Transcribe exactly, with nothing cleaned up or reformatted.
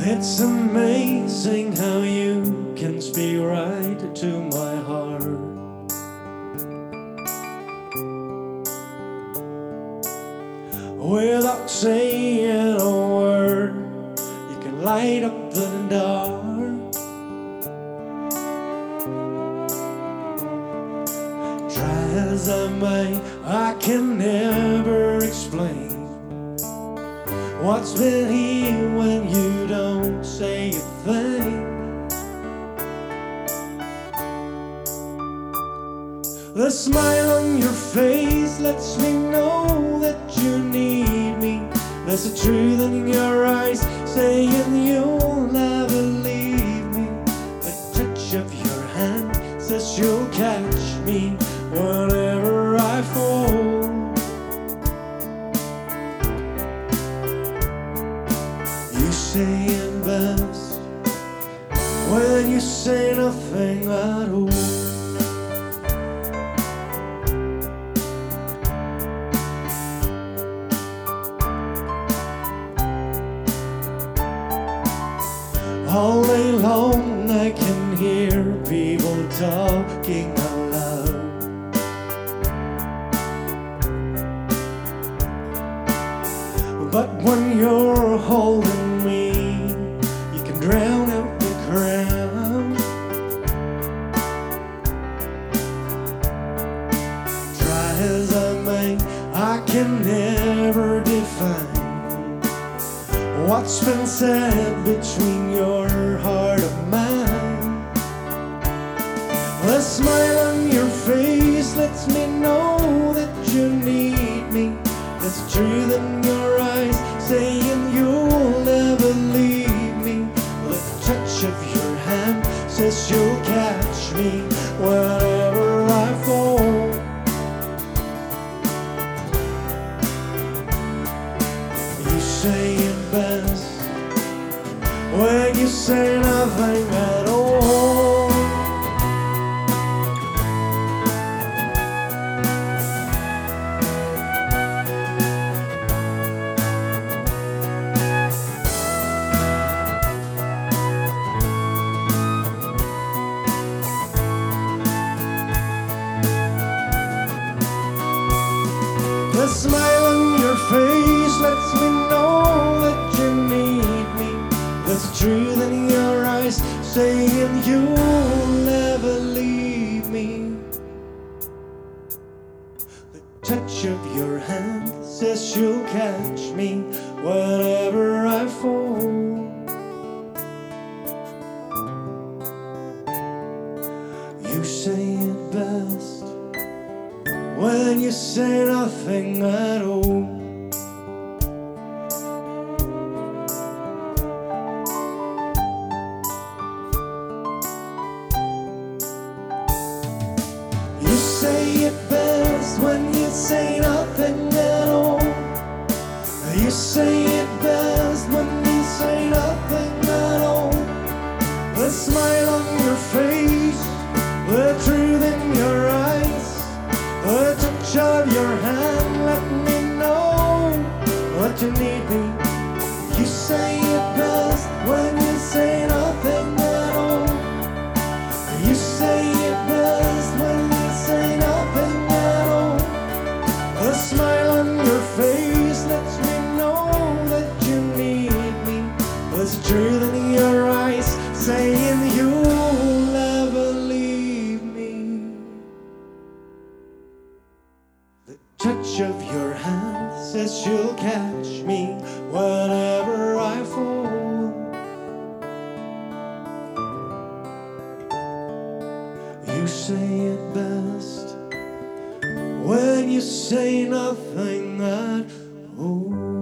It's amazing how you can speak right to my heart. Without saying a word, you can light up the dark. Try as I may, I can never explain what's been here when you don't say a thing. The smile on your face lets me know that you need me. There's a truth in your eyes saying you'll never leave me. The touch of your hand says you'll catch me whenever I fall. You say it best when you say nothing at all. All day long I can hear people talking out loud. But when you're holding me, you can drown out the crowd. Try as I may, I can never define what's been said between your heart and mine. The smile on your face lets me know that you need me. There's a truth in your eyes saying you'll never leave me. The touch of your hand says you'll catch me whenever I fall. You say it best when you say nothing at all. The smile on your face lets me know that you need me. There's a truth in your eyes saying you'll never leave me. The touch of your hand says you'll catch me whenever I fall. You say it best when you say nothing at all. You say it best when you say nothing at all. You say it best when you say nothing at all. The smile on your face, the truth in your eyes, the touch of your hand let me know that you need me. You say it best when you say nothing at all. You say it best when you say nothing at all. The smile on your face lets me know that you need me. There's a truth in your eyes saying you'll never leave me. The touch of your hand says you'll catch me whenever I fall. You say it best when you say nothing at all.